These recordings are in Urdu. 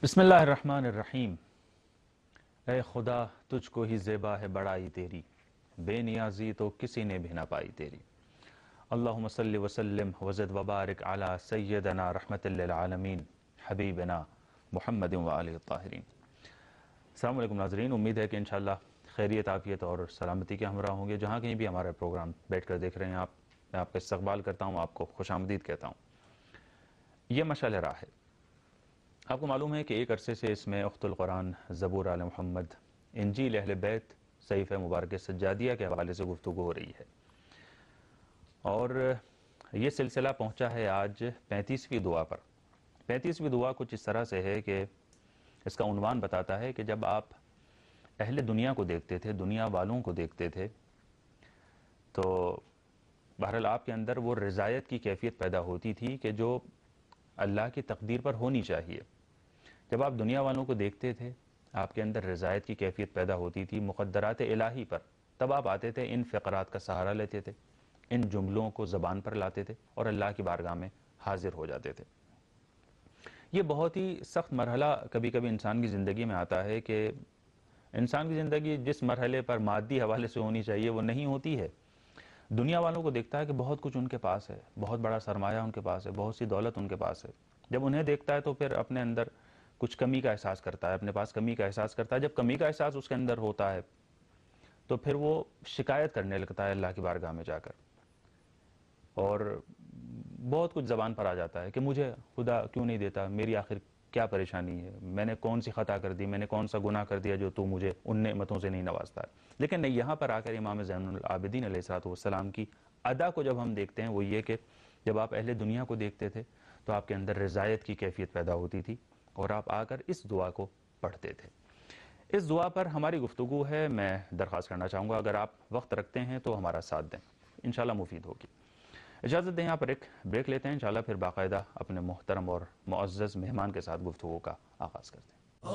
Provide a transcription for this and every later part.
بسم اللہ الرحمن الرحیم۔ اے خدا تجھ کو ہی زیبا ہے بڑائی تیری، بے نیازی تو کسی نے بھی نہ پائی تیری۔ اللہم صلی وسلم وزد وبارک علی سیدنا رحمت للعالمین حبیبنا محمد وآلہ الطاہرین۔ السلام علیکم ناظرین، امید ہے کہ انشاءاللہ خیریت، عافیت اور سلامتی کے ہمراہ ہوں گے۔ جہاں کہیں بھی ہمارا پروگرام بیٹھ کر دیکھ رہے ہیں میں آپ کا استقبال کرتا ہوں، آپ کو خوش آمدید کہتا ہوں۔ یہ مشعل راہ ہے۔ آپ کو معلوم ہے کہ ایک عرصے سے اس میں اخت القرآن، زبور آل محمد، انجیل اہل بیت، صحیفہ مبارک سجادیہ کے حوالے سے گفتگو ہو رہی ہے، اور یہ سلسلہ پہنچا ہے آج 35ویں دعا پر۔ 35ویں دعا کچھ اس طرح سے ہے کہ اس کا عنوان بتاتا ہے کہ جب آپ اہل دنیا کو دیکھتے تھے، دنیا والوں کو دیکھتے تھے، تو بہرحال آپ کے اندر وہ رضایت کی کیفیت پیدا ہوتی تھی کہ جو اللہ کی تقدیر پر ہونی چاہیے۔ جب آپ دنیا والوں کو دیکھتے تھے، آپ کے اندر رضایت کی کیفیت پیدا ہوتی تھی مقدرات الہی پر، تب آپ آتے تھے، ان فقرات کا سہارا لیتے تھے، ان جملوں کو زبان پر لاتے تھے اور اللہ کی بارگاہ میں حاضر ہو جاتے تھے۔ یہ بہت ہی سخت مرحلہ کبھی کبھی انسان کی زندگی میں آتا ہے کہ انسان کی زندگی جس مرحلے پر مادی حوالے سے ہونی چاہیے وہ نہیں ہوتی ہے۔ دنیا والوں کو دیکھتا ہے کہ بہت کچھ ان کے پاس ہے، بہت بڑا سرمایہ ان کے پاس ہے، بہت سی دولت ان کے پاس ہے۔ جب انہیں دیکھتا ہے تو پھر اپنے اندر کچھ کمی کا احساس کرتا ہے، اپنے پاس کمی کا احساس کرتا ہے۔ جب کمی کا احساس اس کے اندر ہوتا ہے تو پھر وہ شکایت کرنے لگتا ہے اللہ کی بارگاہ میں جا کر، اور بہت کچھ زبان پر آ جاتا ہے کہ مجھے خدا کیوں نہیں دیتا، میری آخر کیا پریشانی ہے، میں نے کون سی خطا کر دی، میں نے کون سا گناہ کر دیا جو تو مجھے ان نعمتوں سے نہیں نوازتا ہے۔ لیکن نہیں، یہاں پر آ کر امام زین العابدین علیہ السلام کی ادا کو جب ہم دیکھتے ہیں، وہ یہ کہ جب آپ اہل دنیا کو دیکھتے تھے تو آپ کے اندر رضایت کی کیفیت پیدا ہوتی تھی، اور آپ آ کر اس دعا کو پڑھتے تھے۔ اس دعا پر ہماری گفتگو ہے۔ میں درخواست کرنا چاہوں گا اگر آپ وقت رکھتے ہیں تو ہمارا ساتھ دیں، انشاءاللہ مفید ہوگی۔ اجازت دیں، یہاں پر ایک بریک لیتے ہیں، انشاءاللہ پھر باقاعدہ اپنے محترم اور معزز مہمان کے ساتھ گفتگو کا آغاز کرتے ہیں۔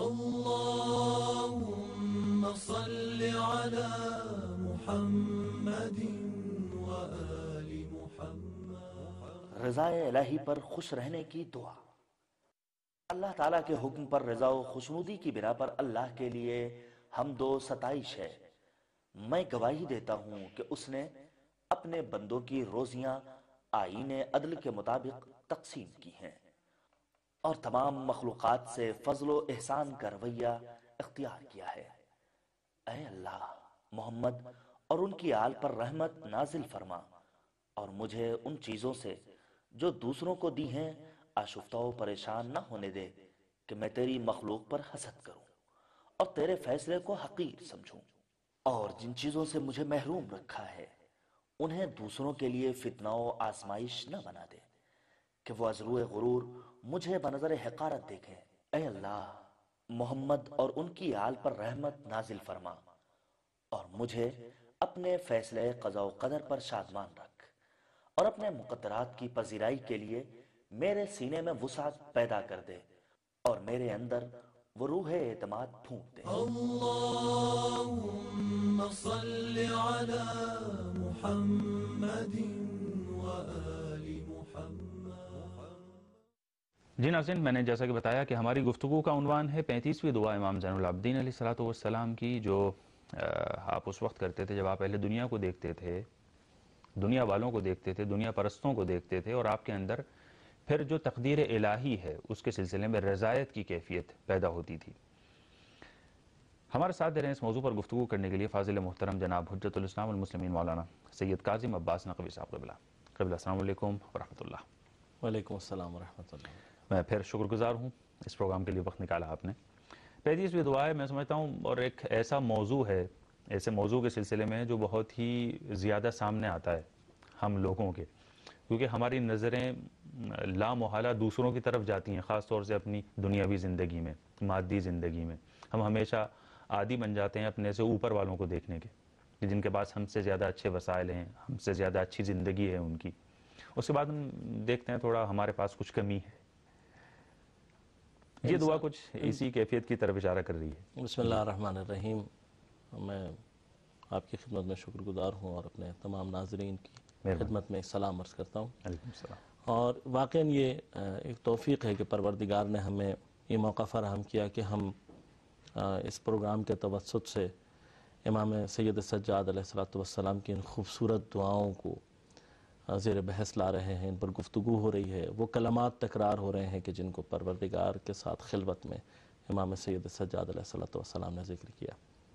اللهم صل على محمد وآل محمد۔ رضائے الہی پر خوش رہنے کی دعا۔ اللہ تعالیٰ کے حکم پر رضا و خوشنودی کی بنا پر اللہ کے لیے حمد و ستائش ہے۔ میں گواہی دیتا ہوں کہ اس نے اپنے بندوں کی روزیاں آئین عدل کے مطابق تقسیم کی ہیں، اور تمام مخلوقات سے فضل و احسان کا رویہ اختیار کیا ہے۔ اے اللہ، محمد اور ان کی آل پر رحمت نازل فرما، اور مجھے ان چیزوں سے جو دوسروں کو دی ہیں آشفتہ و پریشان نہ ہونے دے کہ میں تیری مخلوق پر حسد کروں اور تیرے فیصلے کو حقیر سمجھوں، اور جن چیزوں سے مجھے محروم رکھا ہے انہیں دوسروں کے لیے فتنہ و آزمائش نہ بنا دے کہ وہ از روئے غرور مجھے بنظر حقارت دیکھیں۔ اے اللہ، محمد اور ان کی آل پر رحمت نازل فرما، اور مجھے اپنے فیصلے قضاء و قدر پر شادمان رکھ، اور اپنے مقدرات کی پذیرائی کے لیے میرے سینے میں وسعت پیدا کر دے، اور میرے اندر وہ روح اعتماد پھونک دے۔ اللهم صل على محمد وآل محمد۔ جی ناظرین، میں نے جیسا کہ بتایا کہ ہماری گفتگو کا عنوان ہے 35ویں دعا امام زین العابدین علیہ السلام کی، جو آپ اس وقت کرتے تھے جب آپ اہل دنیا کو دیکھتے تھے، دنیا والوں کو دیکھتے تھے، دنیا پرستوں کو دیکھتے تھے، اور آپ کے اندر پھر جو تقدیر الہی ہے اس کے سلسلے میں رضایت کی کیفیت پیدا ہوتی تھی۔ ہمارے ساتھ دے رہے ہیں اس موضوع پر گفتگو کرنے کے لیے فاضل محترم جناب حجت الاسلام والمسلمین مولانا سید کاظم عباس نقوی صاحب قبلہ۔ السلام علیکم ورحمۃ اللہ۔ وعلیکم السلام ورحمۃ اللہ۔ میں پھر شکر گزار ہوں، اس پروگرام کے لیے وقت نکالا آپ نے۔ 35ویں دعا ہے، میں سمجھتا ہوں، اور ایک ایسا موضوع ہے، ایسے موضوع کے سلسلے میں جو بہت ہی زیادہ سامنے آتا ہے ہم لوگوں کے، کیونکہ ہماری نظریں لا محالہ دوسروں کی طرف جاتی ہیں، خاص طور سے اپنی دنیاوی زندگی میں، مادی زندگی میں۔ ہم ہمیشہ عادی بن جاتے ہیں اپنے سے اوپر والوں کو دیکھنے کے، کہ جن کے پاس ہم سے زیادہ اچھے وسائل ہیں، ہم سے زیادہ اچھی زندگی ہے ان کی۔ اس کے بعد ہم دیکھتے ہیں تھوڑا ہمارے پاس کچھ کمی ہے۔ یہ دعا کچھ اسی کیفیت کی طرف اشارہ کر رہی ہے۔ بسم اللہ الرحمن الرحیم۔ میں آپ کی خدمت میں شکر گزار ہوں اور اپنے تمام ناظرین کی خدمت میں سلام عرض کرتا ہوں۔ علیکم السلام۔ اور واقعاً یہ ایک توفیق ہے کہ پروردگار نے ہمیں یہ موقع فراہم کیا کہ ہم اس پروگرام کے توسط سے امام سید سجاد علیہ السلام کی ان خوبصورت دعاؤں کو زیر بحث لا رہے ہیں، ان پر گفتگو ہو رہی ہے، وہ کلمات تکرار ہو رہے ہیں کہ جن کو پروردگار کے ساتھ خلوت میں امام سید سجاد علیہ السلام نے ذکر کیا۔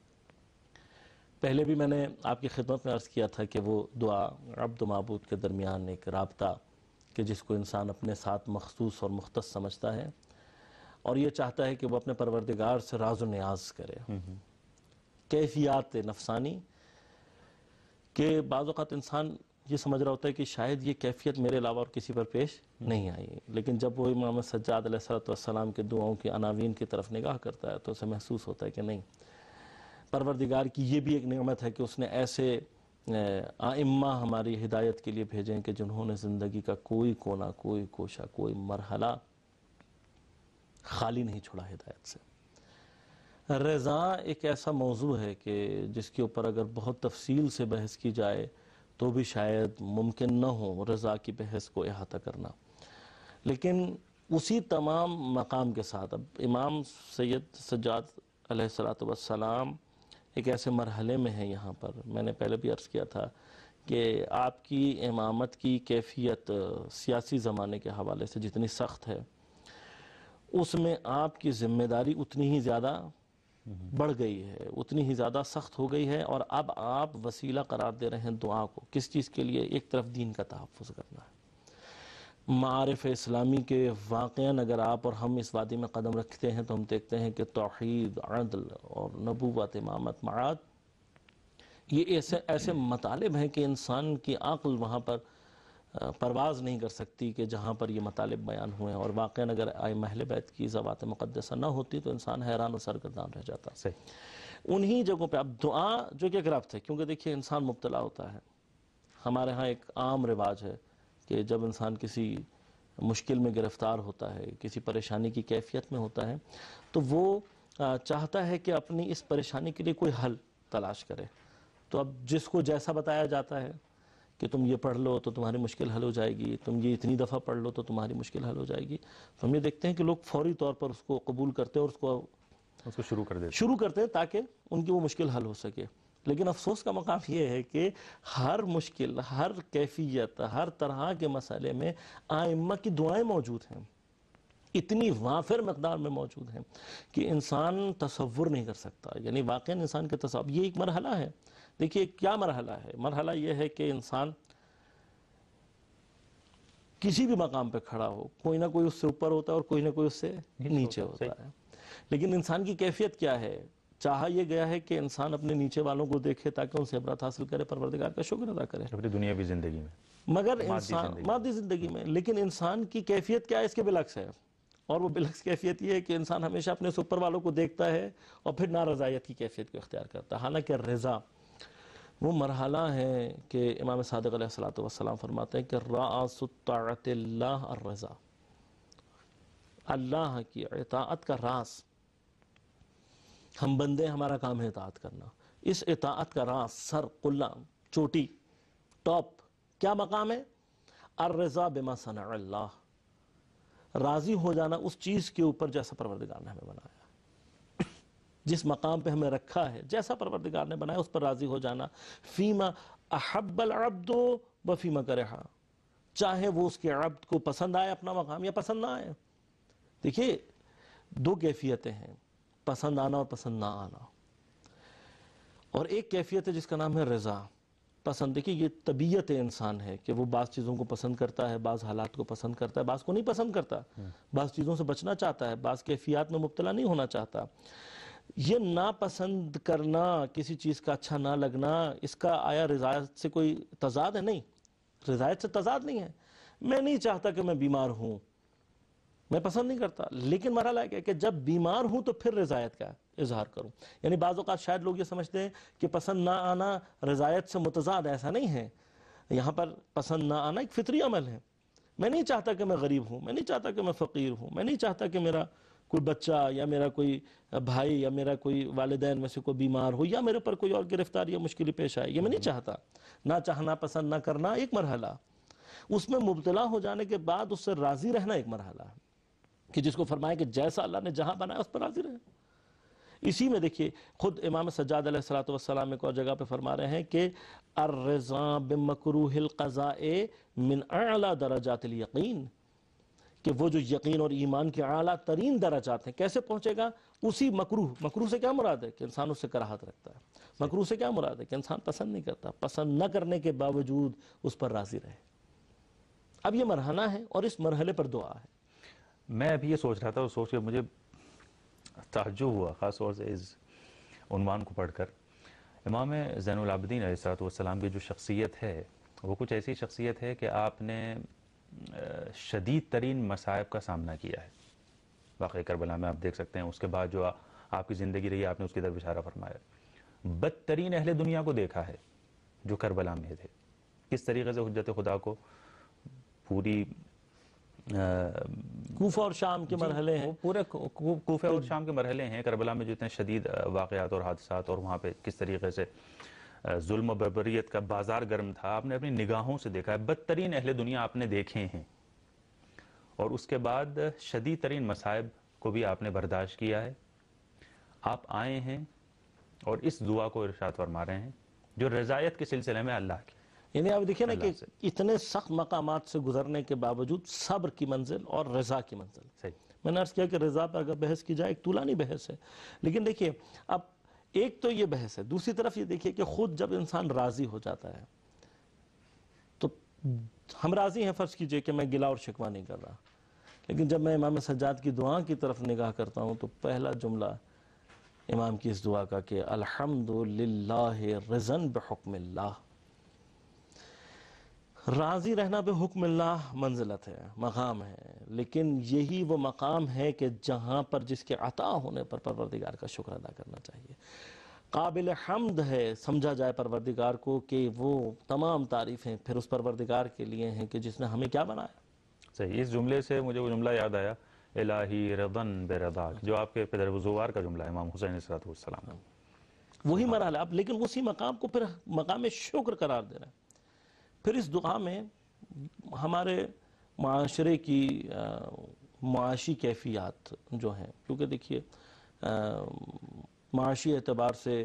پہلے بھی میں نے آپ کی خدمت میں عرض کیا تھا کہ وہ دعا عبد و معبود کے درمیان ایک رابطہ کہ جس کو انسان اپنے ساتھ مخصوص اور مختص سمجھتا ہے اور یہ چاہتا ہے کہ وہ اپنے پروردگار سے راز و نیاز کرے۔ کیفیات نفسانی کہ بعض اوقات انسان یہ سمجھ رہا ہوتا ہے کہ شاید یہ کیفیت میرے علاوہ اور کسی پر پیش نہیں آئی، لیکن جب وہ امام سجاد علیہ السلام کے دعاؤں کی عناوین کی طرف نگاہ کرتا ہے تو اسے محسوس ہوتا ہے کہ نہیں، پروردگار کی یہ بھی ایک نعمت ہے کہ اس نے ایسے ائمہ ہماری ہدایت کے لیے بھیجے ہیں کہ جنہوں نے زندگی کا کوئی کونا، کوئی کوشہ، کوئی مرحلہ خالی نہیں چھوڑا ہدایت سے۔ رضا ایک ایسا موضوع ہے کہ جس کے اوپر اگر بہت تفصیل سے بحث کی جائے تو بھی شاید ممکن نہ ہو رضا کی بحث کو احاطہ کرنا، لیکن اسی تمام مقام کے ساتھ اب امام سید سجاد علیہ السلام ایک ایسے مرحلے میں ہیں یہاں پر، میں نے پہلے بھی عرض کیا تھا کہ آپ کی امامت کی کیفیت سیاسی زمانے کے حوالے سے جتنی سخت ہے، اس میں آپ کی ذمہ داری اتنی ہی زیادہ بڑھ گئی ہے، اتنی ہی زیادہ سخت ہو گئی ہے، اور اب آپ وسیلہ قرار دے رہے ہیں دعا کو۔ کس چیز کے لیے؟ ایک طرف دین کا تحفظ کرنا ہے، معارف اسلامی کے واقعاً اگر آپ اور ہم اس وادی میں قدم رکھتے ہیں تو ہم دیکھتے ہیں کہ توحید، عدل اور نبوت، امامت، معاد، یہ ایسے مطالب ہیں کہ انسان کی عقل وہاں پر پرواز نہیں کر سکتی کہ جہاں پر یہ مطالب بیان ہوئے ہیں، اور واقعاً اگر ائمہ اہل بیت کی ذوات مقدسہ نہ ہوتی تو انسان حیران و سرگردان رہ جاتا۔ انہی جگہوں پہ اب دعا جو کہ ایک ربط ہے، کیونکہ دیکھیے انسان مبتلا ہوتا ہے، ہمارے ہاں ایک عام رواج ہے کہ جب انسان کسی مشکل میں گرفتار ہوتا ہے، کسی پریشانی کی کیفیت میں ہوتا ہے، تو وہ چاہتا ہے کہ اپنی اس پریشانی کے لیے کوئی حل تلاش کرے۔ تو اب جس کو جیسا بتایا جاتا ہے کہ تم یہ پڑھ لو تو تمہاری مشکل حل ہو جائے گی، تم یہ اتنی دفعہ پڑھ لو تو تمہاری مشکل حل ہو جائے گی، تو ہم یہ دیکھتے ہیں کہ لوگ فوری طور پر اس کو قبول کرتے ہیں اور اس کو شروع کرتے ہیں تاکہ ان کی وہ مشکل حل ہو سکے۔ لیکن افسوس کا مقام یہ ہے کہ ہر مشکل، ہر کیفیت، ہر طرح کے مسئلے میں ائمہ کی دعائیں موجود ہیں، اتنی وافر مقدار میں موجود ہیں کہ انسان تصور نہیں کر سکتا، یعنی واقعاً انسان کے تصور، یہ ایک مرحلہ ہے۔ دیکھیے کیا مرحلہ ہے؟ مرحلہ یہ ہے کہ انسان کسی بھی مقام پہ کھڑا ہو، کوئی نہ کوئی اس سے اوپر ہوتا ہے اور کوئی نہ کوئی اس سے نیچے ہوتا ہے، لیکن انسان کی کیفیت کیا ہے؟ چاہا یہ گیا ہے کہ انسان اپنے نیچے والوں کو دیکھے تاکہ ان سے عبرت حاصل کرے، پروردگار کا شکر ادا کرے اپنی دنیاوی زندگی میں، مگر انسان مادی زندگی میں، لیکن انسان کی کیفیت کیا ہے؟ اس کے بالعکس ہے، اور وہ بالعکس کیفیت یہ ہے کہ انسان ہمیشہ اپنے سے اوپر والوں کو دیکھتا ہے اور پھر نارضائیت کی کیفیت کو اختیار کرتا ہے۔ حالانکہ رضا وہ مرحلہ ہے کہ امام صادق علیہ السلام فرماتے ہیں کہ رأس الطاعت اللہ الرضا، اللہ کی اطاعت کا راز، ہم بندے ہمارا کام ہے اطاعت کرنا، اس اطاعت کا راز، سر، قلہ، چوٹی، ٹاپ، کیا مقام ہے؟ الرضا بما صنع اللہ، راضی ہو جانا اس چیز کے اوپر جیسا پروردگار نے ہمیں بنایا، جس مقام پہ ہمیں رکھا ہے، جیسا پروردگار نے بنایا اس پر راضی ہو جانا، فیما احب العبد وفیما کرہا، چاہے وہ اس کے عبد کو پسند آئے اپنا مقام یا پسند نہ آئے۔ دیکھیے دو کیفیتیں ہیں، پسند آنا اور پسند نہ آنا، اور ایک کیفیت ہے جس کا نام ہے رضا، پسند۔ دیکھیے یہ طبیعت انسان ہے کہ وہ بعض چیزوں کو پسند کرتا ہے، بعض حالات کو پسند کرتا ہے، بعض کو نہیں پسند کرتا، بعض چیزوں سے بچنا چاہتا ہے، بعض کیفیات میں مبتلا نہیں ہونا چاہتا۔ یہ ناپسند کرنا، کسی چیز کا اچھا نہ لگنا، اس کا آیا رضایت سے کوئی تضاد ہے؟ نہیں، رضایت سے تضاد نہیں ہے۔ میں نہیں چاہتا کہ میں بیمار ہوں، میں پسند نہیں کرتا، لیکن مرحلہ کیا ہے کہ جب بیمار ہوں تو پھر رضایت کا اظہار کروں۔ یعنی بعض اوقات شاید لوگ یہ سمجھتے ہیں کہ پسند نہ آنا رضایت سے متضاد، ایسا نہیں ہے۔ یہاں پر پسند نہ آنا ایک فطری عمل ہے۔ میں نہیں چاہتا کہ میں غریب ہوں، میں نہیں چاہتا کہ میں فقیر ہوں، میں نہیں چاہتا کہ میرا کوئی بچہ یا میرا کوئی بھائی یا میرا کوئی والدین میں سے کوئی بیمار ہو یا میرے پر کوئی اور گرفتاری یا مشکل پیش آئے، یہ میں نہیں چاہتا۔ نہ چاہنا، پسند نہ کرنا ایک مرحلہ، اس میں مبتلا ہو جانے کے بعد اس سے راضی رہنا ایک مرحلہ ہے۔ کہ جس کو فرمایا کہ جیسا اللہ نے جہاں بنایا اس پر راضی رہے. اسی میں دیکھیے خود امام سجاد علیہ السلام ایک اور جگہ پہ فرما رہے ہیں کہ الرضا بمکروہ القضاء من اعلی درجات الیقین، کہ وہ جو یقین اور ایمان کے اعلیٰ ترین درجات ہیں کیسے پہنچے گا؟ اسی مکروہ سے کیا مراد ہے؟ کہ انسان اس سے کراہت رکھتا ہے. مکروہ سے کیا مراد ہے؟ کہ انسان پسند نہیں کرتا، پسند نہ کرنے کے باوجود اس پر راضی رہے. اب یہ مرحلہ ہے اور اس مرحلے پر دعا ہے. میں ابھی یہ سوچ رہا تھا اور سوچ کے مجھے تعجب ہوا خاص طور سے اس عنوان کو پڑھ کر. امام زین العابدین علیہ السلام کی جو شخصیت ہے وہ کچھ ایسی شخصیت ہے کہ آپ نے شدید ترین مصائب کا سامنا کیا ہے. واقعی کربلا میں آپ دیکھ سکتے ہیں اس کے بعد جو آپ کی زندگی رہی آپ نے اس کی طرف اشارہ فرمایا. بدترین اہل دنیا کو دیکھا ہے جو کربلا میں تھے، کس طریقے سے حجت خدا کو پوری کوفہ اور شام کے مرحلے ہیں، پورے کوفہ اور شام کے مرحلے ہیں. کربلا میں جو اتنے شدید واقعات اور حادثات اور وہاں پہ کس طریقے سے ظلم و بربریت کا بازار گرم تھا آپ نے اپنی نگاہوں سے دیکھا ہے. بدترین اہل دنیا آپ نے دیکھے ہیں اور اس کے بعد شدید ترین مصائب کو بھی آپ نے برداشت کیا ہے. آپ آئے ہیں اور اس دعا کو ارشاد فرما رہے ہیں جو رضایت کے سلسلے میں اللہ کی، یعنی آپ دیکھیں نا کہ اتنے سخت مقامات سے گزرنے کے باوجود صبر کی منزل اور رضا کی منزل. صحیح. میں نے عرض کیا کہ رضا پر اگر بحث کی جائے ایک طولانی بحث ہے، لیکن دیکھیے اب ایک تو یہ بحث ہے، دوسری طرف یہ دیکھیے کہ خود جب انسان راضی ہو جاتا ہے تو ہم راضی ہیں، فرض کیجئے کہ میں گلہ اور شکوہ نہیں کر رہا، لیکن جب میں امام سجاد کی دعا کی طرف نگاہ کرتا ہوں تو پہلا جملہ امام کی اس دعا کا کہ الحمدللہ رضن بحکم اللہ. راضی رہنا بے حکم اللہ منزلت ہے، مقام ہے، لیکن یہی وہ مقام ہے کہ جہاں پر جس کے عطا ہونے پر پروردگار کا شکر ادا کرنا چاہیے. قابل حمد ہے سمجھا جائے پروردگار کو کہ وہ تمام تعریفیں پھر اس پروردگار کے لیے ہیں کہ جس نے ہمیں کیا بنایا. صحیح. اس جملے سے مجھے وہ جملہ یاد آیا الہی رضن برضاک، جو آپ کے پدر بزرگوار کا جملہ ہے امام حسین علیہ السلام کا. وہی مرحلہ اب، لیکن اسی مقام کو پھر مقام شکر قرار دے رہے ہیں. پھر اس دعا میں ہمارے معاشرے کی معاشی کیفیات جو ہیں، کیونکہ دیکھیے معاشی اعتبار سے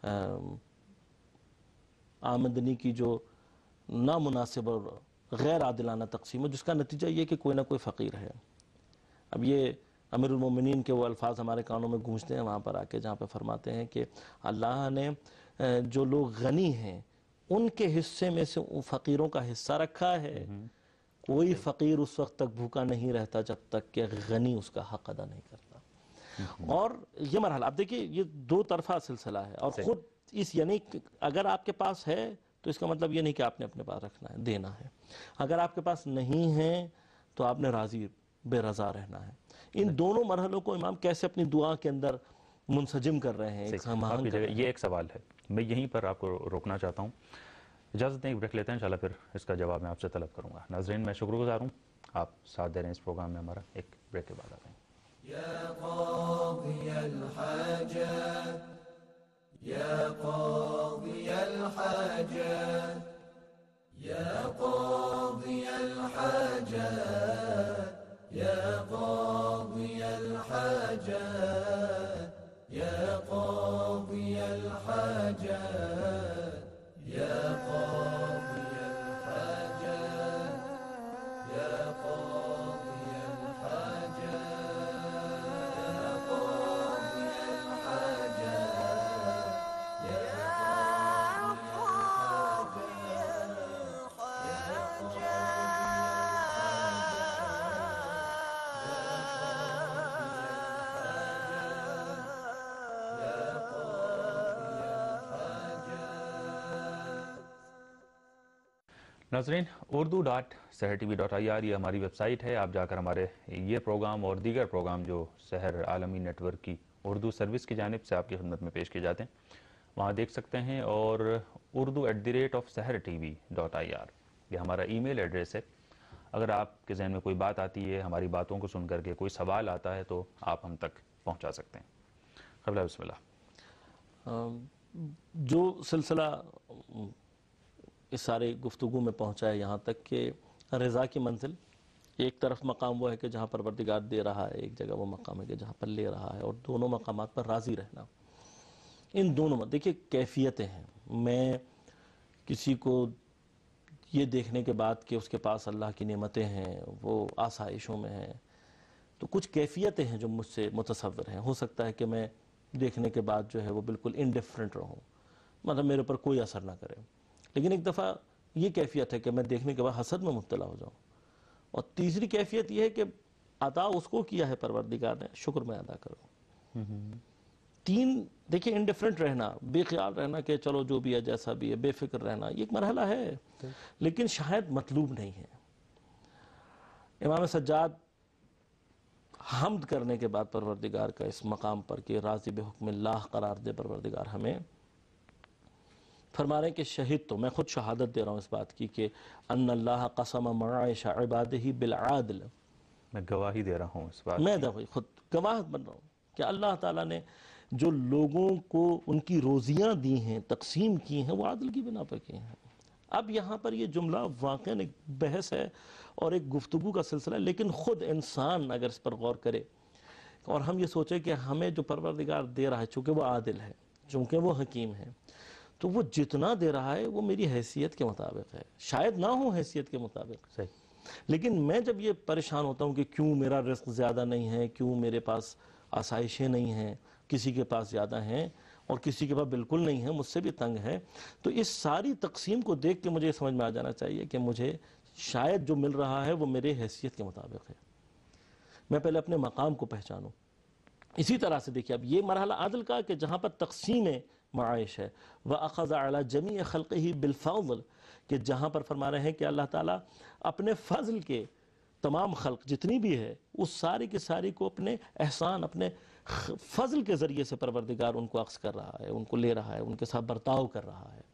آمدنی کی جو نامناسب اور غیر عادلانہ تقسیم ہے، جس کا نتیجہ یہ کہ کوئی نہ کوئی فقیر ہے. اب یہ امیر المومنین کے وہ الفاظ ہمارے کانوں میں گونجتے ہیں وہاں پر آ کے جہاں پہ فرماتے ہیں کہ اللہ نے جو لوگ غنی ہیں ان کے حصے میں سے فقیروں کا حصہ رکھا ہے. کوئی فقیر اس وقت تک بھوکا نہیں رہتا جب تک کہ غنی اس کا حق ادا نہیں کرتا. اور یہ مرحلہ اب دیکھیے یہ دو طرفہ سلسلہ ہے، اور خود اس یعنی اگر آپ کے پاس ہے تو اس کا مطلب یہ نہیں کہ آپ نے اپنے پاس رکھنا ہے، دینا ہے. اگر آپ کے پاس نہیں ہے تو آپ نے راضی بے رضا رہنا ہے. ان دونوں مرحلوں کو امام کیسے اپنی دعا کے اندر منسجم کر رہے ہیں، یہ ایک سوال ہے، میں یہیں پر آپ کو روکنا چاہتا ہوں. اجازت نہیں بریک لیتے ہیں، انشاءاللہ پھر اس کا جواب میں آپ سے طلب کروں گا. ناظرین میں شکر گزار ہوں آپ ساتھ دے رہے ہیں اس پروگرام میں. ہمارا ایک بریک کے بعد آتے ہیں. يا قاضي الحاجات يا قاضي الحاجات يا قاضي الحاجات يا قاضي الحاجات يا قاضي الحاجات يا قاضي الحاجات يا قاضي ناظرین urdu.seher.tv.ir یہ ہماری ویب سائٹ ہے. آپ جا کر ہمارے یہ پروگرام اور دیگر پروگرام جو سحر عالمی نیٹ ورک کی اردو سروس کی جانب سے آپ کی خدمت میں پیش کیے جاتے ہیں وہاں دیکھ سکتے ہیں. اور urdu@seher.tv.ir یہ ہمارا ای میل ایڈریس ہے. اگر آپ کے ذہن میں کوئی بات آتی ہے، ہماری باتوں کو سن کر کے کوئی سوال آتا ہے تو آپ ہم تک پہنچا سکتے ہیں. قبلہ بسم اللہ. جو سلسلہ اس سارے گفتگو میں پہنچا ہے یہاں تک کہ رضا کی منزل ایک طرف مقام وہ ہے کہ جہاں پروردگار دے رہا ہے، ایک جگہ وہ مقام ہے کہ جہاں پر لے رہا ہے، اور دونوں مقامات پر راضی رہنا. ان دونوں میں دیکھیے کیفیتیں ہیں. میں کسی کو یہ دیکھنے کے بعد کہ اس کے پاس اللہ کی نعمتیں ہیں، وہ آسائشوں میں ہیں، تو کچھ کیفیتیں ہیں جو مجھ سے متصور ہیں. ہو سکتا ہے کہ میں دیکھنے کے بعد جو ہے وہ بالکل انڈیفرنٹ رہوں، مطلب میرے اوپر کوئی اثر نہ کرے. لیکن ایک دفعہ یہ کیفیت ہے کہ میں دیکھنے کے بعد حسد میں مبتلا ہو جاؤں. اور تیسری کیفیت یہ ہے کہ عطا اس کو کیا ہے پروردگار نے، شکر میں ادا کروں. تین دیکھیں، انڈیفرنٹ رہنا، بے خیال رہنا کہ چلو جو بھی ہے جیسا بھی ہے، بے فکر رہنا، یہ ایک مرحلہ ہے لیکن شاید مطلوب نہیں ہے. امام سجاد حمد کرنے کے بعد پروردگار کا اس مقام پر کہ راضی بحکم اللہ قرار دے پروردگار ہمیں، فرما رہے ہیں کہ شہید تو میں خود شہادت دے رہا ہوں اس بات کی کہ ان اللہ قسم معائش عبادہ بالعادل، میں گواہی دے رہا ہوں اس بات. میں خود گواہ بن رہا ہوں کہ اللہ تعالیٰ نے جو لوگوں کو ان کی روزیاں دی ہیں، تقسیم کی ہیں، وہ عادل کی بنا پر کی ہیں. اب یہاں پر یہ جملہ واقعاً ایک بحث ہے اور ایک گفتگو کا سلسلہ ہے، لیکن خود انسان اگر اس پر غور کرے اور ہم یہ سوچیں کہ ہمیں جو پروردگار دے رہا ہے چونکہ وہ عادل ہے، چونکہ وہ حکیم ہے، تو وہ جتنا دے رہا ہے وہ میری حیثیت کے مطابق ہے، شاید نہ ہو حیثیت کے مطابق. صحیح. لیکن میں جب یہ پریشان ہوتا ہوں کہ کیوں میرا رزق زیادہ نہیں ہے، کیوں میرے پاس آسائشیں نہیں ہیں، کسی کے پاس زیادہ ہیں اور کسی کے پاس بالکل نہیں ہے، مجھ سے بھی تنگ ہے، تو اس ساری تقسیم کو دیکھ کے مجھے سمجھ میں آ جانا چاہیے کہ مجھے شاید جو مل رہا ہے وہ میرے حیثیت کے مطابق ہے. میں پہلے اپنے مقام کو پہچانوں. اسی طرح سے دیکھیے اب یہ مرحلہ عدل کا کہ جہاں پر تقسیم معائش ہے، وَأَخَذَ عَلَى جَمِيعِ خَلْقِهِ بِالْفَضْلِ، کہ جہاں پر فرما رہے ہیں کہ اللہ تعالیٰ اپنے فضل کے تمام خلق جتنی بھی ہے اس ساری کی ساری کو اپنے احسان، اپنے فضل کے ذریعے سے پروردگار ان کو اخذ کر رہا ہے، ان کو لے رہا ہے، ان کے ساتھ برتاؤ کر رہا ہے.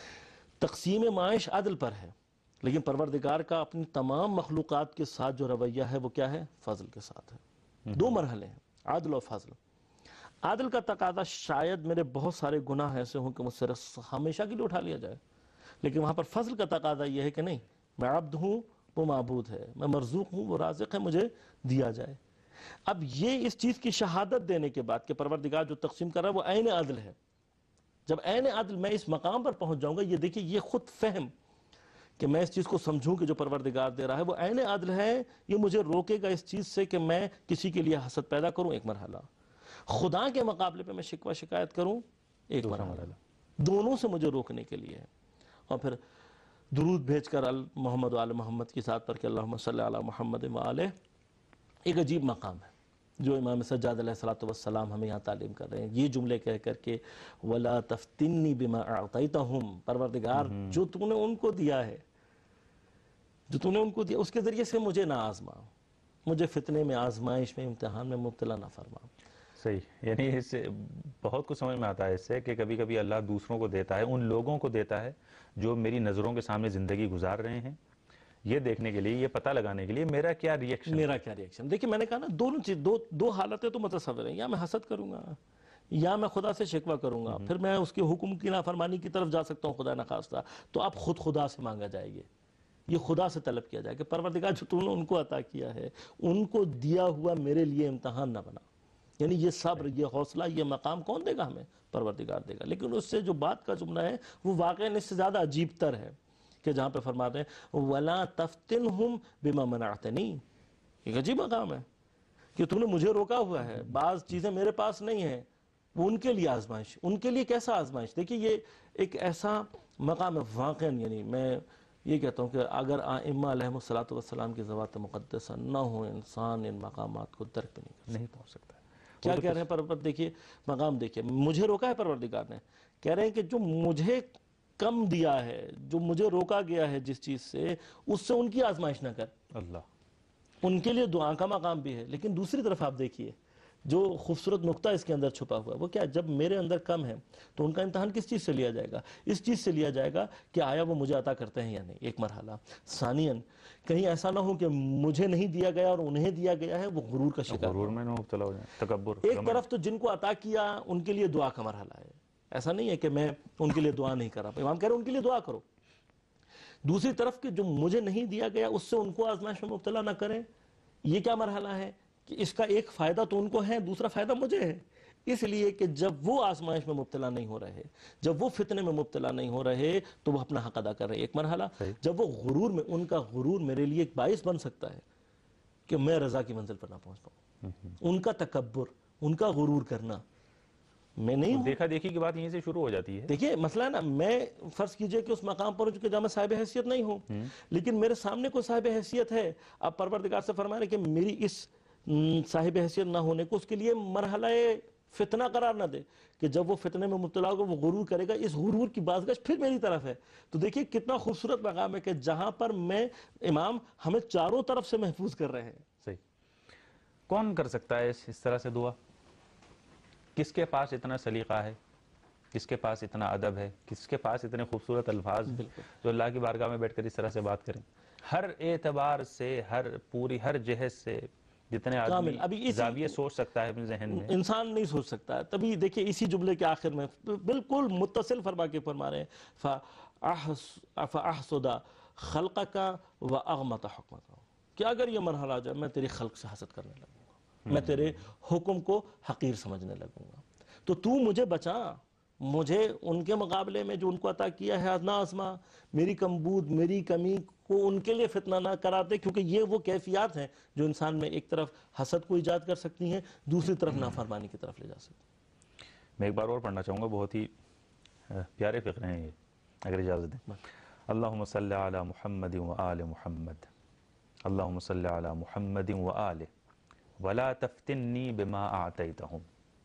تقسیم معاش عدل پر ہے، لیکن پروردگار کا اپنی تمام مخلوقات کے ساتھ جو رویہ ہے وہ کیا ہے؟ فضل کے ساتھ ہے. دو مرحلے ہیں، عدل و فضل. عدل کا تقاضا شاید میرے بہت سارے گناہ ایسے ہوں کہ مجھ سے ہمیشہ کے لیے اٹھا لیا جائے، لیکن وہاں پر فضل کا تقاضا یہ ہے کہ نہیں، میں عبد ہوں وہ معبود ہے، میں مرزوق ہوں وہ رازق ہے، مجھے دیا جائے. اب یہ اس چیز کی شہادت دینے کے بعد کہ پروردگار جو تقسیم کر رہا ہے وہ عین عدل ہے، جب عین عدل میں اس مقام پر پہنچ جاؤں گا، یہ دیکھیں یہ خود فہم کہ میں اس چیز کو سمجھوں کہ جو پروردگار دے رہا ہے وہ عین عدل ہے، یہ مجھے روکے گا اس چیز سے کہ میں کسی کے لیے حسد پیدا کروں، ایک مرحلہ. خدا کے مقابلے پہ میں شکوہ شکایت کروں، ایک مرحلہ. دونوں سے مجھے روکنے کے لیے ہے. اور پھر درود بھیج کر محمد و آل محمد کی ذات پر کہ اللہم صلی علی محمد و آلہ، ایک عجیب مقام ہے جو امام سجاد علیہ السلام ہمیں یہاں تعلیم کر رہے ہیں. یہ جملے کہہ کر کے وَلَا تَفْتِنِّي بِمَا أَعْطَيْتَهُمْ، پروردگار جو تو نے ان کو دیا ہے، جو تو نے ان کو دیا اس کے ذریعے سے مجھے نہ آزما، مجھے فتنے میں، آزمائش میں، امتحان میں مبتلا نہ فرما. صحیح. یعنی اس سے بہت کچھ سمجھ میں آتا ہے اس سے کہ کبھی کبھی اللہ دوسروں کو دیتا ہے، ان لوگوں کو دیتا ہے جو میری نظروں کے سامنے زندگی گزار رہے ہیں، یہ دیکھنے کے لیے، یہ پتہ لگانے کے لیے میرا کیا ریئیکشن. دیکھیں میں نے کہا نا دونوں چیز، دو حالتیں تو متصور ہیں، یا میں حسد کروں گا یا میں خدا سے شکوہ کروں گا، پھر میں اس کے حکم کی نافرمانی کی طرف جا سکتا ہوں خدا نخواستہ. تو اب خود خدا سے مانگا جائے گی، یہ خدا سے طلب کیا جائے کہ پروردگار جو تو نے ان کو عطا کیا ہے، ان کو دیا ہوا میرے لیے امتحان نہ بنا. یعنی یہ صبر، یہ حوصلہ، یہ مقام کون دے گا ہمیں؟ پروردگار دے گا. لیکن اس سے جو بات کا جملہ ہے وہ واقعاً اس سے زیادہ عجیب تر ہے کہ جہاں پہ فرماتے ہیں وَلَا تَفْتِنْهُمْ بِمَا مَنَعْتَنِي. ایک عجیب مقام ہے کہ تو نے مجھے روکا ہوا ہے، بعض چیزیں میرے پاس نہیں ہیں، وہ ان کے لیے آزمائش. ان کے لیے کیسا آزمائش؟ دیکھیے یہ ایک ایسا مقام ہے واقعاً. یعنی میں یہ کہتا ہوں کہ اگر ائمہ علیہم السلام کی ذوات مقدسہ نہ ہو، انسان ان مقامات کو درک نہیں پہنچ سکتا. کیا کہہ رہے ہیں پروردگار؟ دیکھیے مقام دیکھیے، مجھے روکا ہے پروردگار نے. کہہ رہے ہیں کہ جو مجھے کم دیا ہے، جو مجھے روکا گیا ہے جس چیز سے، اس سے ان کی آزمائش نہ کر. اللہ ان کے لیے دعا کا مقام بھی ہے. لیکن دوسری طرف آپ دیکھیے جو خوبصورت نقطہ اس کے اندر چھپا ہوا ہے وہ کیا ہے؟ جب میرے اندر کم ہے تو ان کا امتحان کس چیز سے لیا جائے گا؟ اس چیز سے لیا جائے گا کہ آیا وہ مجھے عطا کرتے ہیں یا نہیں، ایک مرحلہ. ثانیاً کہیں ایسا نہ ہو کہ مجھے نہیں دیا گیا اور انہیں دیا گیا ہے، وہ غرور کا شکار. غرور میں نہ مبتلا ہو جائیں، تکبر. ایک طرف تو جن کو عطا کیا ان کے لیے دعا کا مرحلہ ہے، ایسا نہیں ہے کہ میں ان کے لیے دعا نہیں کر رہا. امام کہہ رہے ہیں ان کے لیے دعا کرو. دوسری طرف کہ جو مجھے نہیں دیا گیا اس سے ان کو آزمائش میں مبتلا نہ کریں. یہ کیا مرحلہ ہے کہ اس کا ایک فائدہ تو ان کو ہے, دوسرا فائدہ مجھے ہے. اس لیے کہ جب وہ آزمائش میں مبتلا نہیں ہو رہے, جب وہ فتنے میں مبتلا نہیں ہو رہے, تو وہ اپنا حق ادا کر رہے ہیں. ایک مرحلہ جب وہ غرور میں, ان کا غرور میرے لیے ایک باعث بن سکتا ہے کہ میں رضا کی منزل پر نہ پہنچ پاؤں. ان کا تکبر, ان کا غرور کرنا, میں نہیں ہوں. دیکھا دیکھی کی بات یہیں سے شروع ہو جاتی ہے. دیکھیے مسئلہ ہے نا, میں فرض کیجئے کہ اس مقام پر ہوں چونکہ جہاں میں صاحب حیثیت نہیں ہوں, لیکن میرے سامنے کوئی صاحب حیثیت ہے. اب پروردگار سے فرمایا کہ میری اس صاحب حیثیت نہ ہونے کو اس کے لیے مرحلہ فتنہ قرار نہ دے, کہ جب وہ فتنے میں مبتلا ہوگا وہ غرور کرے گا, اس غرور کی بازگشت پھر میری طرف ہے. تو دیکھیے کتنا خوبصورت مقام ہے کہ جہاں پر میں امام ہمیں چاروں طرف سے محفوظ کر رہے ہیں. صحیح. کون کر سکتا ہے اس طرح سے دعا؟ کس کے پاس اتنا سلیقہ ہے, کس کے پاس اتنا ادب ہے, کس کے پاس اتنے خوبصورت الفاظ ہیں جو اللہ کی بارگاہ میں بیٹھ کر اس طرح سے بات کریں؟ ہر اعتبار سے, ہر جہت سے جتنے آدمی زاویے سوچ سکتا ہے اپنے ذہن میں, انسان نہیں سوچ سکتا ہے. تبھی دیکھیں اسی جملے کے آخر میں بالکل متصل فرما رہے ہیں, فَأَحْسُدَ خَلْقَكَ وَأَغْمَتَ حُکْمَكَ, کہ اگر یہ مرحلہ آ جائے میں تیری خلق سے حسد کرنے لگوں گا, میں تیرے حکم کو حقیر سمجھنے لگوں گا. تو مجھے بچا, مجھے ان کے مقابلے میں جو ان کو عطا کیا ہے نہ آزما, میری کمبود, میری کمی کو ان کے لیے فتنہ نہ کرا دے, کیونکہ یہ وہ کیفیات ہیں جو انسان میں ایک طرف حسد کو ایجاد کر سکتی ہیں, دوسری طرف نافرمانی کی طرف لے جا سکتی ہیں. میں ایک بار اور پڑھنا چاہوں گا, بہت ہی پیارے فقرے ہیں یہ, اگر اجازت دیں. اللہم صلی علی محمد و آل محمد, اللہم صلی علی محمد و آلہ ولا تفتنی بما اعطیتہم.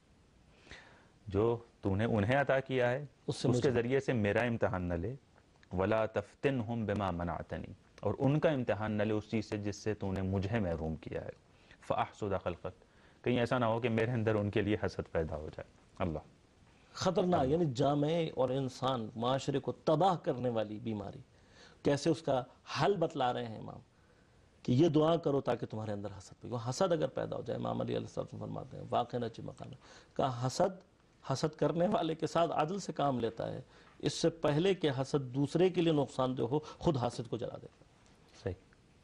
جو تو نے انہیں عطا کیا ہے اس کے ذریعے سے میرا امتحان نہ لے. ولا تفتنہم بما منعتنی, اور ان کا امتحان نہ لے اس چیز سے جس سے تو نے مجھے محروم کیا ہے. فاحسد خلقک, کہیں ایسا نہ ہو کہ میرے اندر ان کے لیے حسد پیدا ہو جائے. اللہ خطرناک, یعنی جامع اور انسان معاشرے کو تباہ کرنے والی بیماری. کیسے اس کا حل بتلا رہے ہیں امام, کہ یہ دعا کرو تاکہ تمہارے اندر حسد پیدا ہو. حسد اگر پیدا ہو جائے, امام علی علیہ السلام فرماتے ہیں واقع نچی مقام, کہا حسد کرنے والے کے ساتھ عدل سے کام لیتا ہے, اس سے پہلے کہ حسد دوسرے کے لیے نقصان دہ ہو, خود حاسد کو جلا دیتا ہے. صحیح.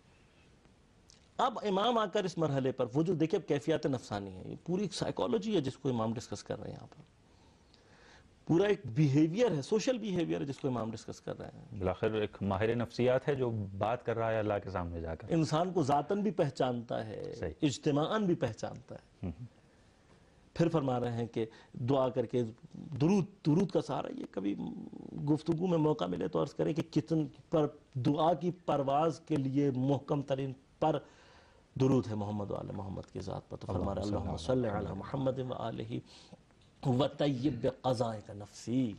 اب امام آ کر اس مرحلے پر وہ جو دیکھیں کیفیات نفسانی ہے, یہ پوری ایک سائیکالوجی ہے جس کو امام ڈسکس کر رہے ہیں. یہاں پر پورا ایک بیہیویئر ہے, سوشل بیہیویئر ہے جس کو امام ڈسکس کر رہے ہیں. بالآخر ایک ماہر نفسیات ہے جو بات کر رہا ہے اللہ کے سامنے جا کر. انسان کو ذاتاً بھی پہچانتا ہے, اجتماعاً بھی پہچانتا ہے. پھر فرما رہے ہیں کہ دعا کر کے درود کا سہارا. یہ کبھی گفتگو میں موقع ملے تو عرض کریں کہ کتن پر دعا کی پرواز کے لیے محکم ترین پر درود ہے محمد و آل محمد کی ذات پر. تو فرما رہے ہیں اللہم صلی علی محمد و آلہ وطیب بقضائک نفسی.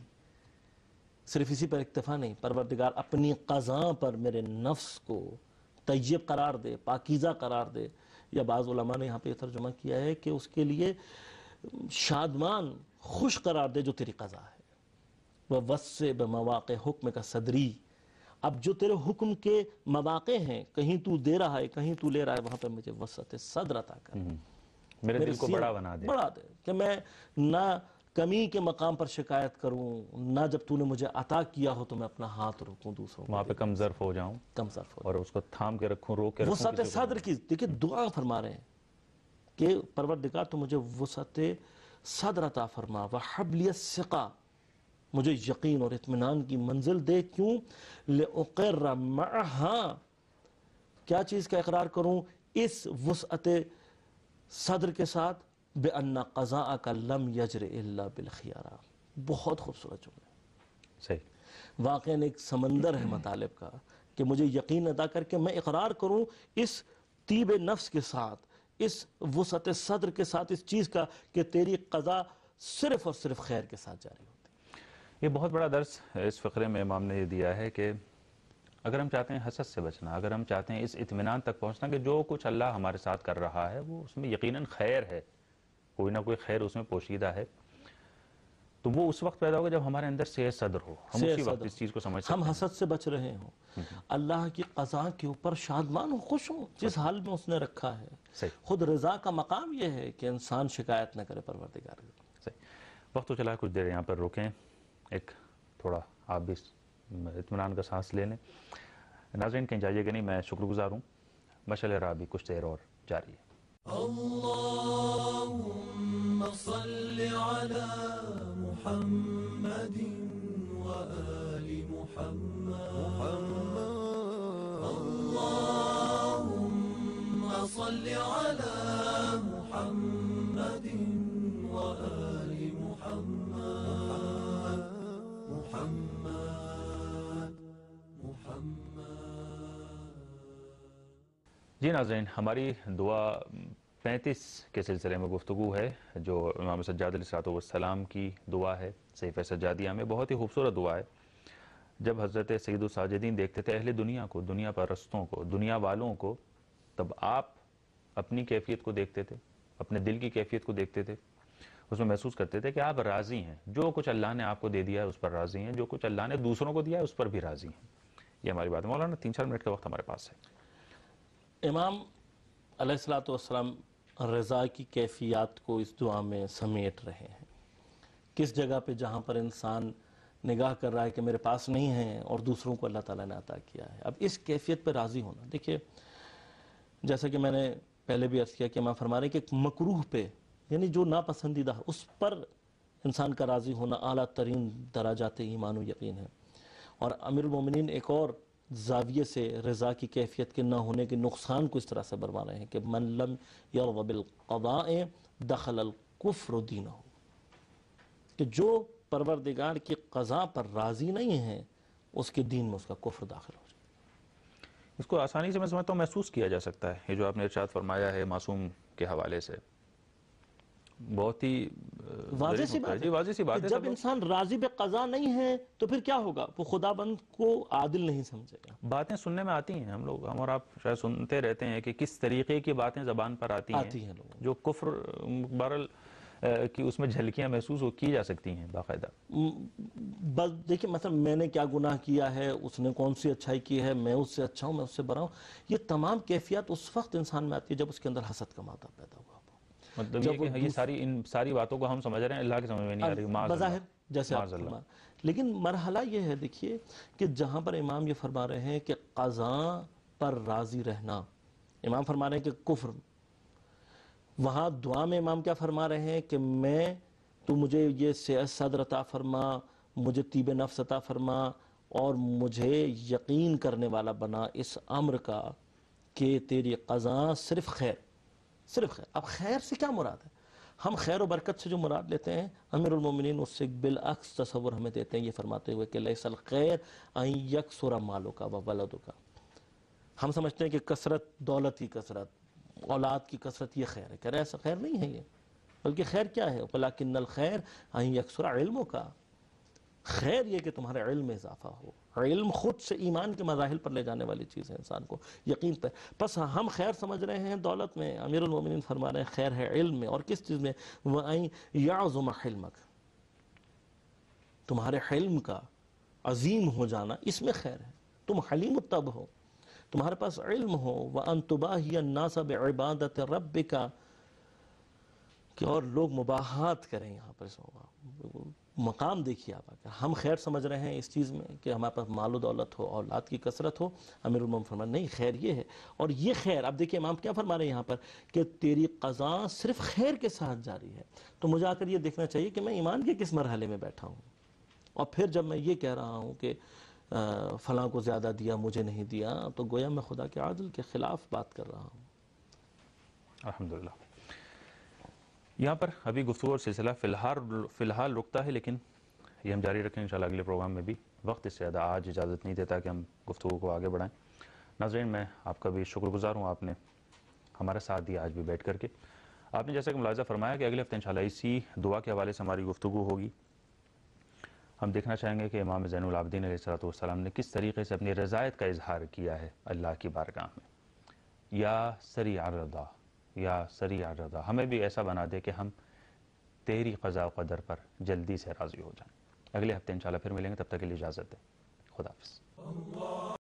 صرف اسی پر اکتفا نہیں, پروردگار اپنی قضاء پر میرے نفس کو طیب قرار دے, پاکیزہ قرار دے. یا بعض علماء نے یہاں پہ ترجمہ کیا ہے کہ اس کے لیے شادمان, خوش قرار دے جو تیری قضاء ہے. وَوَسِّ بِمَوَاقِعِ حُکْمِکَ صَدْرِی, اب جو تیرے حکم کے مواقع ہیں, کہیں تو دے رہا ہے کہیں تو لے رہا ہے, وہاں پہ مجھے وسعت صدر عطا کر, میرے دل کو بڑا بنا دے, کہ میں نہ کمی کے مقام پر شکایت کروں, نہ جب تو نے مجھے عطا کیا ہو تو میں اپنا ہاتھ روکوں دوسروں کو, وہاں پہ کم ظرف ہو جاؤں, اور اس کو تھام کے رکھوں, روک کے رکھوں. وسعت صدر کی دیکھیں دعا فرما رہے ہیں کہ پروردگار تو مجھے وسعت صدر عطا فرما, وَحَبْ لِيَ الثِّقَةَ, مجھے یقین اور اطمینان کی منزل دے. کیوں؟ لِأُقِرَّ مَعَهَا, کیا چیز کا اقرار کروں اس وسعت صدر کے ساتھ, بِأَنَّ قَضَاءَكَ لَمْ يَجْرِ إِلَّا بِالْخِيَارَةِ. بہت خوبصورت جملہ. صحیح. واقعاً ایک سمندر ہے مطالب کا, کہ مجھے یقین ادا کر کے میں اقرار کروں اس طیب نفس کے ساتھ, اس وسعت صدر کے ساتھ, اس چیز کا کہ تیری قضا صرف اور صرف خیر کے ساتھ جاری ہوتی. یہ بہت بڑا درس اس فقرے میں امام نے یہ دیا ہے کہ اگر ہم چاہتے ہیں حسد سے بچنا, اگر ہم چاہتے ہیں اس اطمینان تک پہنچنا کہ جو کچھ اللہ ہمارے ساتھ کر رہا ہے وہ اس میں یقیناً خیر ہے, کوئی نہ کوئی خیر اس میں پوشیدہ ہے, تو وہ اس وقت پیدا ہوگا جب ہمارے اندر سے صدر ہو, ہم اسی وقت اس چیز کو سمجھ سکتے ہیں. ہم حسد سے بچ رہے ہوں, اللہ کی قضا کے اوپر شادمان ہوں, خوش ہوں جس حال میں اس نے رکھا ہے. خود رضا کا مقام یہ ہے کہ انسان شکایت نہ کرے پروردگار. وقت تو چلا, کچھ دیر یہاں پر روکیں, ایک تھوڑا آپ بھی اطمینان کا سانس لے لیں. ناظرین کہیں جائیے گا نہیں, میں شکر گزار ہوں. مشعل راہ بھی کچھ دیر اور جاری ہے. اللهم صل على محمد وآل محمد اللهم صل على محمد وآل محمد محمد محمد. جی ناظرین, ہماری دعا 35 کے سلسلے میں گفتگو ہے, جو امام سجاد علیہ السلام کی دعا ہے. صحیفہ سجادیہ میں بہت ہی خوبصورت دعا ہے. جب حضرت سید الساجدین دیکھتے تھے اہل دنیا کو, دنیا پرستوں کو, دنیا والوں کو, تب آپ اپنی کیفیت کو دیکھتے تھے, اپنے دل کی کیفیت کو دیکھتے تھے. اس میں محسوس کرتے تھے کہ آپ راضی ہیں, جو کچھ اللہ نے آپ کو دے دیا ہے اس پر راضی ہیں, جو کچھ اللہ نے دوسروں کو دیا ہے اس پر بھی راضی ہیں. یہ ہماری بات ہے. مولانا 3-4 منٹ کا وقت ہمارے پاس ہے. امام علیہ السلام رضا کی کیفیات کو اس دعا میں سمیٹ رہے ہیں. کس جگہ پہ جہاں پر انسان نگاہ کر رہا ہے کہ میرے پاس نہیں ہے اور دوسروں کو اللہ تعالیٰ نے عطا کیا ہے, اب اس کیفیت پہ راضی ہونا. دیکھیے جیسا کہ میں نے پہلے بھی عرض کیا کہ امام فرما رہے ہیں کہ مکروہ پہ, یعنی جو ناپسندیدہ اس پر انسان کا راضی ہونا اعلیٰ ترین درجات ایمان و یقین ہے. اور امیر المومنین ایک اور زاویے سے رضا کی کیفیت کے نہ ہونے کے نقصان کو اس طرح سے برما رہے ہیں کہ من لم یرض بالقضاء دخل الکفر دینہ, کہ جو پروردگار کی قضا پر راضی نہیں ہے اس کے دین میں اس کا کفر داخل ہو جائے. اس کو آسانی سے میں سمجھتا ہوں محسوس کیا جا سکتا ہے. یہ جو آپ نے ارشاد فرمایا ہے معصوم کے حوالے سے, بہت ہی واضح سی بات ہے. واضح سی بات ہے. جب انسان راضی بے قضا نہیں ہے تو پھر کیا ہوگا؟ وہ خدا بند کو عادل نہیں سمجھے گا. باتیں سننے میں آتی ہیں, ہم اور آپ شاید سنتے رہتے ہیں کہ کس طریقے کی باتیں زبان پر آتی ہیں لوگوں جو کفر بہرحال کہ اس میں جھلکیاں محسوس کی جا سکتی ہیں باقاعدہ. بس دیکھیں مثلا میں نے کیا گناہ کیا ہے, اس نے کون سی اچھائی کی ہے, میں اس سے اچھا ہوں, میں اس سے برا ہوں. یہ تمام کیفیات اس وقت انسان میں آتی ہے جب اس کے اندر حسد کا مادہ پیدا ہوا. مطلب یہ کہ یہ ان ساری باتوں کو ہم سمجھ رہے ہیں, اللہ کی سمجھ میں نہیں آ رہی بظاہر جیسے آپ فرما. لیکن مرحلہ یہ ہے دیکھیے کہ جہاں پر امام یہ فرما رہے ہیں کہ قضا پر راضی رہنا, امام فرما رہے ہیں کہ کفر, وہاں دعا میں امام کیا فرما رہے ہیں کہ تو مجھے یہ صدر عطا فرما, مجھے طیب نفس عطا فرما اور مجھے یقین کرنے والا بنا اس امر کا کہ تیری قضا صرف خیر, صرف خیر. اب خیر سے کیا مراد ہے؟ ہم خیر و برکت سے جو مراد لیتے ہیں امیر المومنین اس سے بالعکس تصور ہمیں دیتے ہیں, یہ فرماتے ہوئے کہ لیس الخیر ان یکثر مالک و ولدک. ہم سمجھتے ہیں کہ کثرت, دولت کی کثرت, اولاد کی کثرت یہ خیر ہے. کہہ رہے ایسا خیر نہیں ہے یہ, بلکہ خیر کیا ہے؟ وَلَكِنَّ الْخَيْرَ أَن يَكْثُرَ عِلْمُكَ. خیر یہ کہ تمہارے علم میں اضافہ ہو. علم خود سے ایمان کے مراحل پر لے جانے والی چیز ہے انسان کو, یقین پہ. بس ہم خیر سمجھ رہے ہیں دولت میں, امیر المومنین فرما رہے ہیں خیر ہے علم میں. اور کس چیز میں؟ وَأَن يَعْظُمَ حِلْمَكَ, تمہارے حلم کا عظیم ہو جانا اس میں خیر ہے. تم حلیم الطب ہو, تمہارے پاس علم ہو. وَأَن تُبَاهِيَ النَّاسَ بِعِبَادَةِ رَبِّكَ, کہ اور لوگ مباحات کریں. یہاں پر مقام دیکھیے آپ, ہم خیر سمجھ رہے ہیں اس چیز میں کہ ہمارے پاس مال و دولت ہو, اولاد کی کثرت ہو. امیر المومنین فرمایا نہیں, خیر یہ ہے. اور یہ خیر, اب دیکھیے امام کیا فرما رہے ہیں یہاں پر کہ تیری قضا صرف خیر کے ساتھ جاری ہے. تو مجھے آ کر یہ دیکھنا چاہیے کہ میں ایمان کے کس مرحلے میں بیٹھا ہوں. اور پھر جب میں یہ کہہ رہا ہوں کہ فلاں کو زیادہ دیا مجھے نہیں دیا, تو گویا میں خدا کے عادل کے خلاف بات کر رہا ہوں. الحمدللہ. یہاں پر ابھی گفتگو اور سلسلہ فی الحال رکتا ہے, لیکن یہ ہم جاری رکھیں انشاءاللہ اگلے پروگرام میں بھی. وقت اس سے زیادہ آج اجازت نہیں دیتا کہ ہم گفتگو کو آگے بڑھائیں. ناظرین میں آپ کا بھی شکر گزار ہوں, آپ نے ہمارا ساتھ دیا آج بھی بیٹھ کر کے. آپ نے جیسا کہ ملاحظہ فرمایا کہ اگلے ہفتے انشاءاللہ اسی دعا کے حوالے سے ہماری گفتگو ہوگی. ہم دیکھنا چاہیں گے کہ امام زین العابدین علیہ السلام نے کس طریقے سے اپنی رضایت کا اظہار کیا ہے اللہ کی بارگاہ میں. یا سریع الرضا, یا سریع الرضا, ہمیں بھی ایسا بنا دے کہ ہم تیری قضاء و قدر پر جلدی سے راضی ہو جائیں. اگلے ہفتے انشاءاللہ پھر ملیں گے, تب تک کے لیے اجازت دیں. خدا حافظ.